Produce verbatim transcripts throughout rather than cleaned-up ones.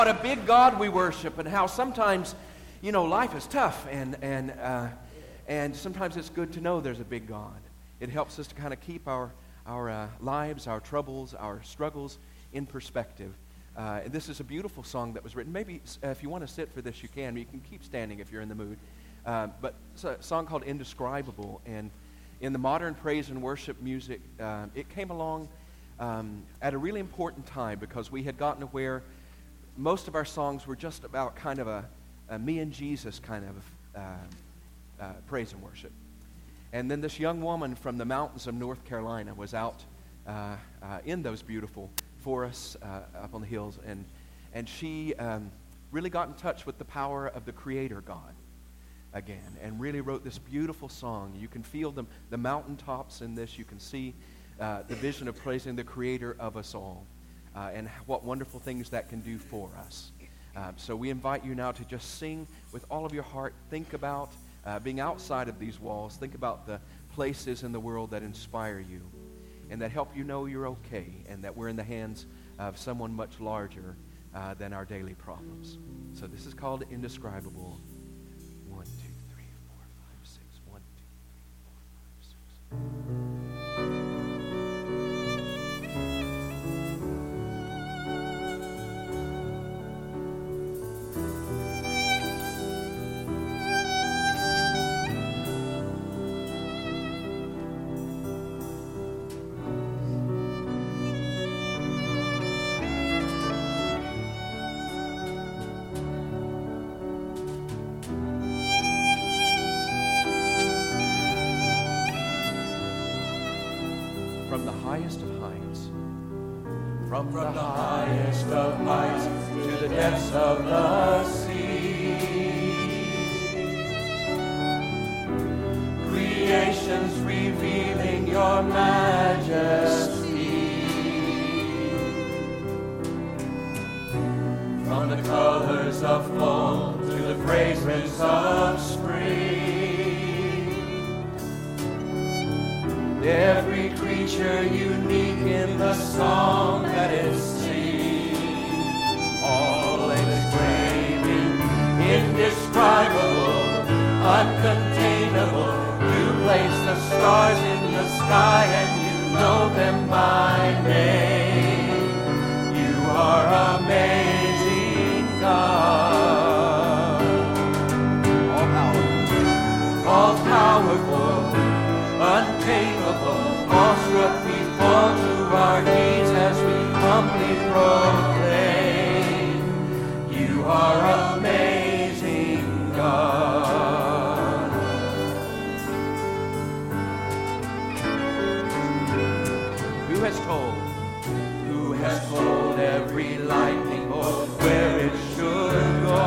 What a big God we worship, and how sometimes, you know, life is tough, and and uh, and sometimes it's good to know there's a big God. It helps us to kind of keep our our uh, lives, our troubles, our struggles in perspective. Uh, and this is a beautiful song that was written. Maybe uh, if you want to sit for this, you can. You can keep standing if you're in the mood. Uh, but it's a song called Indescribable, and in the modern praise and worship music, uh, it came along um, at a really important time, because we had gotten to where most of our songs were just about kind of a, a me and Jesus kind of uh, uh, praise and worship. And then this young woman from the mountains of North Carolina was out uh, uh, in those beautiful forests uh, up on the hills, and and she um, really got in touch with the power of the Creator God again, and really wrote this beautiful song. You can feel the, the mountaintops in this. You can see uh, the vision of praising the Creator of us all. Uh, and what wonderful things that can do for us. Uh, so we invite you now to just sing with all of your heart. Think about uh, being outside of these walls. Think about the places in the world that inspire you and that help you know you're okay, and that we're in the hands of someone much larger uh, than our daily problems. So this is called Indescribable. One, two, three, four, five, six. One, two, three, four, five, six. From the highest of heights, from, from the highest of heights to the depths of the sea, creation's revealing your majesty. From the colors of fall to the fragrance of spring, every creature unique in the song that it sings, all exclaiming, indescribable, uncontainable. You place the stars in the sky and you know them by name. You are amazing, God. All powerful, all powerful, untamable, awestruck we fall to our knees as we humbly proclaim, you are amazing, God. Who has told, who has told every lightning bolt where it should go,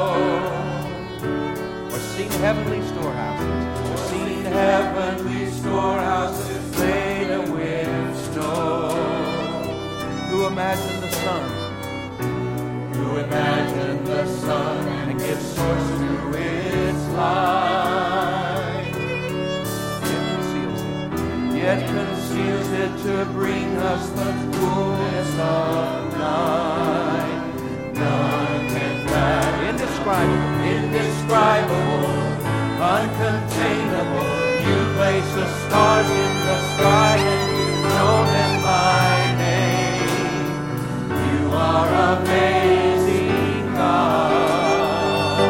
or seen heavenly storehouses, or seen heavenly storehouses laid with snow? Who imagined the sun? Who imagined the sun and gives source to its light? Yet conceals it, yet conceals it to bring us the coolness of night. None can fathom, indescribable, indescribable, uncontainable. You place the stars in the sky and you know them by name. You are amazing, God.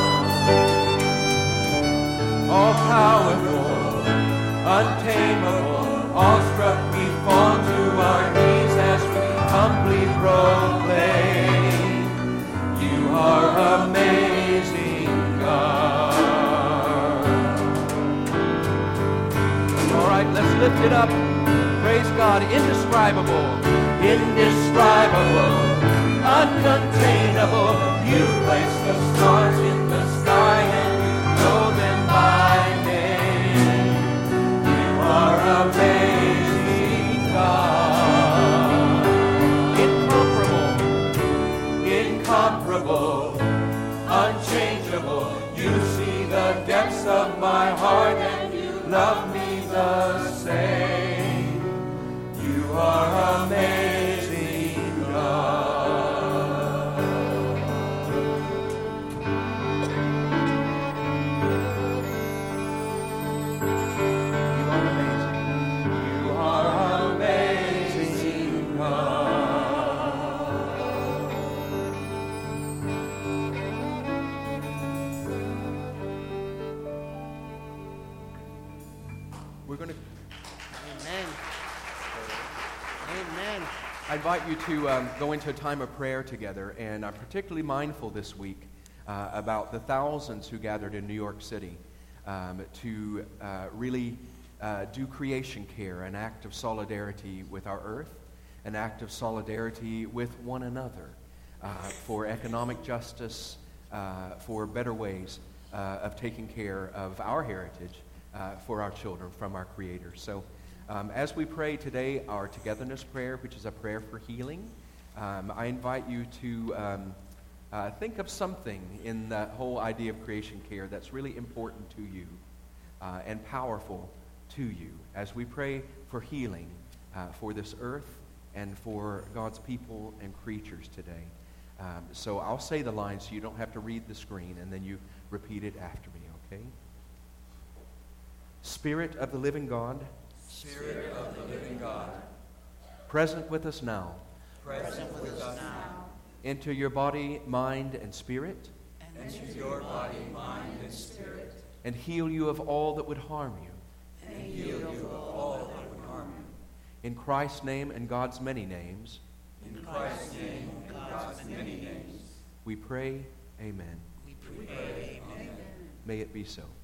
All powerful, untamable, awestruck we fall to our knees as we humbly proclaim, you are amazing, God. Let's lift it up. Praise God. Indescribable. Indescribable. Uncontainable. You place the stars in the sky and you know them by name. You are amazing, God. Incomparable. Incomparable. Unchangeable. You see the depths of my heart and you love me the same. You are amazing, God. invite you to um, go into a time of prayer together, and I'm particularly mindful this week uh, about the thousands who gathered in New York City um, to uh, really uh, do creation care, an act of solidarity with our earth, an act of solidarity with one another uh, for economic justice, uh, for better ways uh, of taking care of our heritage uh, for our children from our Creator. So um, as we pray today, our togetherness prayer, which is a prayer for healing, um, I invite you to um, uh, think of something in that whole idea of creation care that's really important to you uh, and powerful to you as we pray for healing uh, for this earth and for God's people and creatures today. Um, so I'll say the lines so you don't have to read the screen, and then you repeat it after me, okay? Spirit of the living God, Spirit of the living God, present with us now, present with us now, enter your body, mind, and spirit, enter your body, mind, and spirit, and heal you of all that would harm you. and heal you of all that would harm you. In Christ's name and God's many names, In Christ's name and God's many names, we pray, amen. we pray, amen. May it be so.